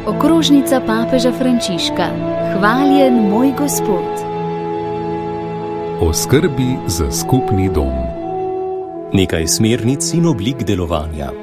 Okrožnica papeža Frančiška. Hvaljen moj Gospod. O skrbi za skupni dom. Nekaj smernic in oblik delovanja.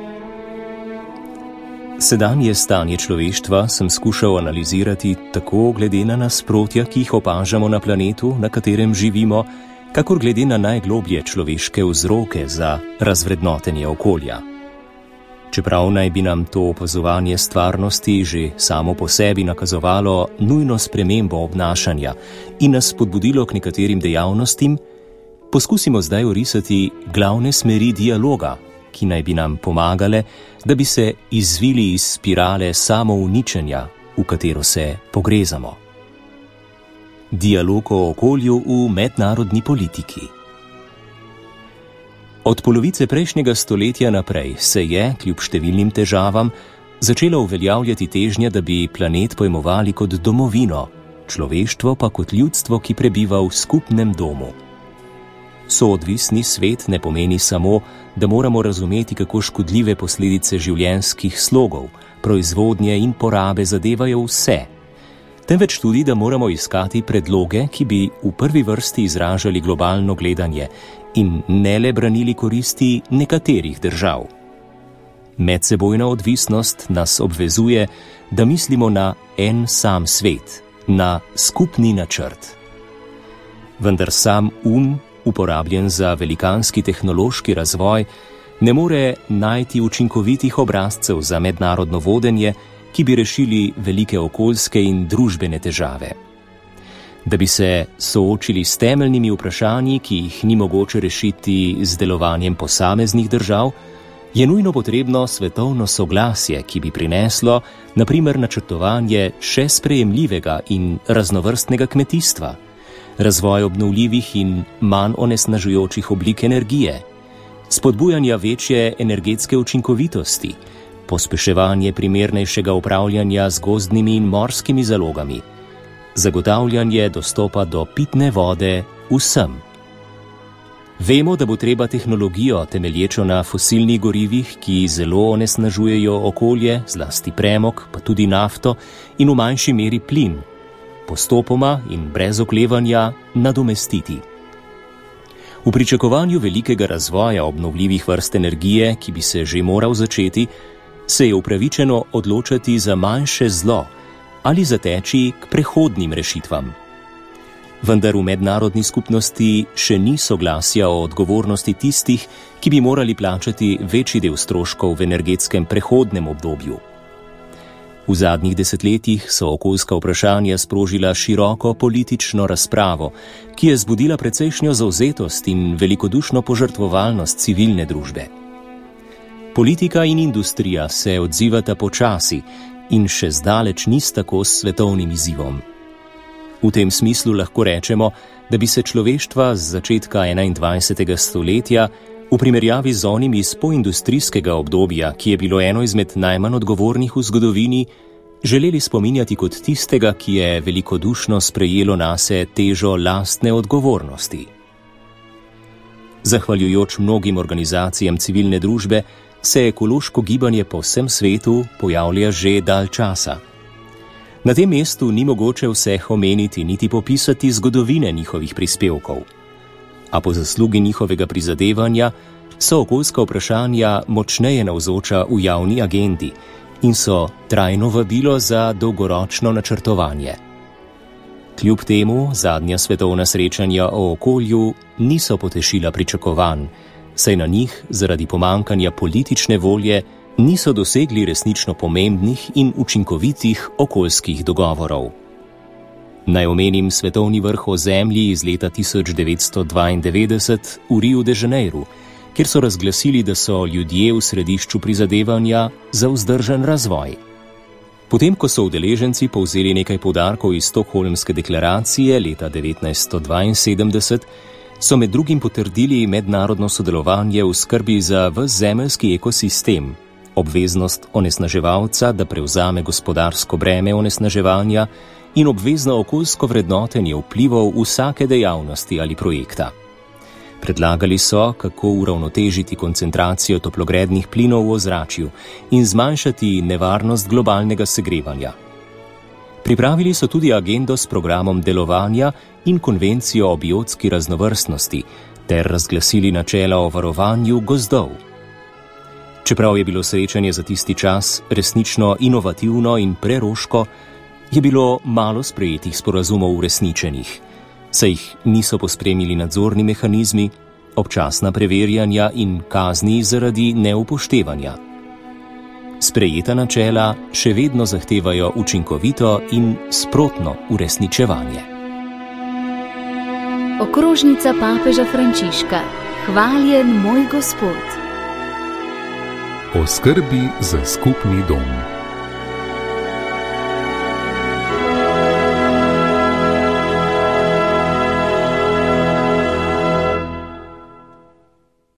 Sedanje stanje človeštva sem skušal analizirati tako glede na nasprotja, ki jih opažamo na planetu, na katerem živimo, kakor glede na najgloblje človeške vzroke za razvrednotenje okolja. Čeprav naj bi nam to opazovanje stvarnosti že samo po sebi nakazovalo nujno spremembo obnašanja in nas spodbudilo k nekaterim dejavnostim, poskusimo zdaj orisati glavne smeri dialoga, ki naj bi nam pomagale, da bi se izvili iz spirale samouničenja, v katero se pogrezamo. Dialog o okolju v mednarodni politiki. Od polovice prejšnjega stoletja naprej se je, kljub številnim težavam, začela uveljavljati težnja, da bi planet pojmovali kot domovino, človeštvo pa kot ljudstvo, ki prebiva v skupnem domu. Soodvisni svet ne pomeni samo, da moramo razumeti, kako škodljive posledice življenjskih slogov, proizvodnje in porabe zadevajo vse, temveč tudi, da moramo iskati predloge, ki bi v prvi vrsti izražali globalno gledanje in ne le branili koristi nekaterih držav. Medsebojna odvisnost nas obvezuje, da mislimo na en sam svet, na skupni načrt. Vendar sam uporabljen za velikanski tehnološki razvoj, ne more najti učinkovitih obrazcev za mednarodno vodenje, ki bi rešili velike okoljske in družbene težave. Da bi se soočili s temeljnimi vprašanji, ki jih ni mogoče rešiti z delovanjem posameznih držav, je nujno potrebno svetovno soglasje, ki bi prineslo, na primer, načrtovanje še sprejemljivega in raznovrstnega kmetijstva, razvoj obnovljivih in manj onesnažujočih oblik energije, spodbujanja večje energetske učinkovitosti, pospeševanje primernejšega upravljanja z gozdnimi in morskimi zalogami, zagotavljanje dostopa do pitne vode vsem. Vemo, da bo treba tehnologijo, temelječo na fosilnih gorivih, ki zelo onesnažujejo okolje, zlasti premog, pa tudi nafto in v manjši meri plin, postopoma in brez oklevanja nadomestiti. V pričakovanju velikega razvoja obnovljivih vrst energije, ki bi se že moral začeti, se je upravičeno odločati za manjše zlo ali zateči k prehodnim rešitvam. Vendar v mednarodni skupnosti še ni soglasja o odgovornosti tistih, ki bi morali plačati večji del stroškov v energetskem prehodnem obdobju. V zadnjih desetletjih so okoljska vprašanja sprožila široko politično razpravo, ki je zbudila precejšnjo zavzetost in velikodušno požrtvovalnost civilne družbe. Politika in industrija se odzivata počasi in še zdaleč nista kos svetovnim izzivom. V tem smislu lahko rečemo, da bi se človeštva z začetka 21. stoletja v primerjavi z onim iz poindustrijskega obdobja, ki je bilo eno izmed najmanj odgovornih v zgodovini, želeli spominjati kot tistega, ki je velikodušno sprejelo nase težo lastne odgovornosti. Zahvaljujoč mnogim organizacijam civilne družbe se ekološko gibanje po vsem svetu pojavlja že dalj časa. Na tem mestu ni mogoče vseh omeniti niti popisati zgodovine njihovih prispevkov. A po zaslugi njihovega prizadevanja so okoljska vprašanja močneje navzoča v javni agendi in so trajno vabilo za dolgoročno načrtovanje. Kljub temu zadnja svetovna srečanja o okolju niso potešila pričakovanj, saj na njih zaradi pomankanja politične volje niso dosegli resnično pomembnih in učinkovitih okoljskih dogovorov. Naj omenim svetovni vrh o zemlji iz leta 1992 v Riu de Janeiru, kjer so razglasili, da so ljudje v središču prizadevanja za vzdržen razvoj. Potem, ko so udeleženci povzeli nekaj poudarkov iz Stockholmske deklaracije leta 1972, so med drugim potrdili mednarodno sodelovanje v skrbi za ves zemeljski ekosistem, obveznost onesnaževalca, da prevzame gospodarsko breme onesnaževanja in obvezno okoljsko vrednotenje vplivov vsake dejavnosti ali projekta. Predlagali so, kako uravnotežiti koncentracijo toplogrednih plinov v ozračju in zmanjšati nevarnost globalnega segrevanja. Pripravili so tudi agendo s programom delovanja in konvencijo o biotski raznovrstnosti ter razglasili načela o varovanju gozdov. Čeprav je bilo srečanje za tisti čas resnično inovativno in preroško, je bilo malo sprejetih sporazumov uresničenih, saj jih niso pospremili nadzorni mehanizmi, občasna preverjanja in kazni zaradi neupoštevanja. Sprejeta načela še vedno zahtevajo učinkovito in sprotno uresničevanje. Okrožnica papeža Frančiška. Hvaljen moj Gospod. O skrbi za skupni dom.